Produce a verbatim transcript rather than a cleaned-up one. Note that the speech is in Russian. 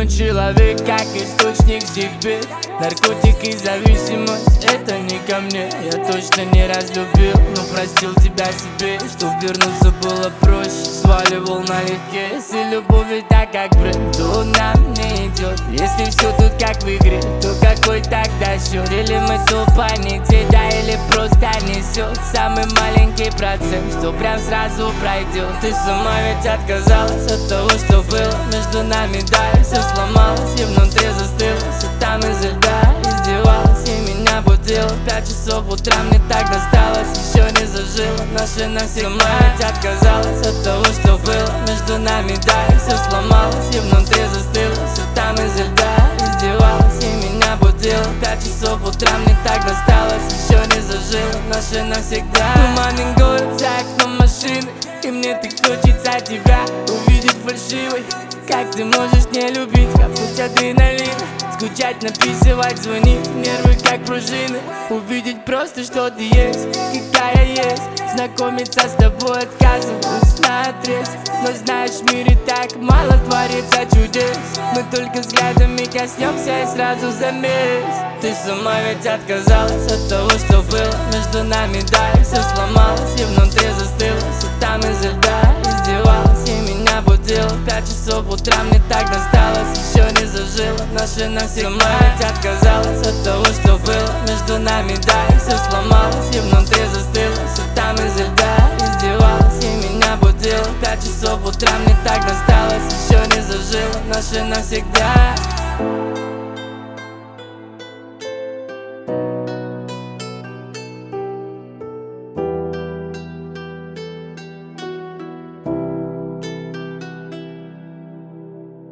но человек как источник всех бед. Наркотик и зависимость, это не ко мне. Я точно не разлюбил, но простил тебя себе. Чтоб вернуться было проще, сваливал налегке. Если любовь ведь так как бренд, то нам не идет. Если все тут как в игре, то какой тогда счет? Или мы тупо не те, да, или просто несет самый маленький процент, что прям сразу пройдет. Ты сама ведь отказалась от того, что было между нами, да, и все сломалось, и внутри застылось, и там из льда издевалась, и меня будила в пять часов утра, мне так досталось, еще не зажило наше навсегда. Сама ведь отказалась от того, что было между нами, да, и все сломалось, и внутри застылось, и там из льда издевалась, и меня будила в пять часов утра, мне так досталось, еще не зажило наше навсегда. Туманный город за окном машины, и мне так хочется тебя увидеть фальшивой. Как ты можешь не любить, капнуть адреналин, скучать, написывать, звонить, нервы как пружины. Увидеть просто, что ты есть, какая есть. Знакомиться с тобой отказываюсь наотрез, но знаешь, в мире так мало творится чудес. Мы только взглядами коснемся и сразу замес. Ты сама ведь отказалась от того, что было между нами, да, и все сломалось, и внутри застылось, и там из льда издевалась, и меня будила в пять часов утра, мне так досталось, еще не зажило наше навсегда. Сама ведь отказалась от того, что было между нами, да, и все сломалось, и внутри застылось, и там из льда издевалась, и меня будила в пять часов утра, мне так досталось, еще не зажило наше навсегда.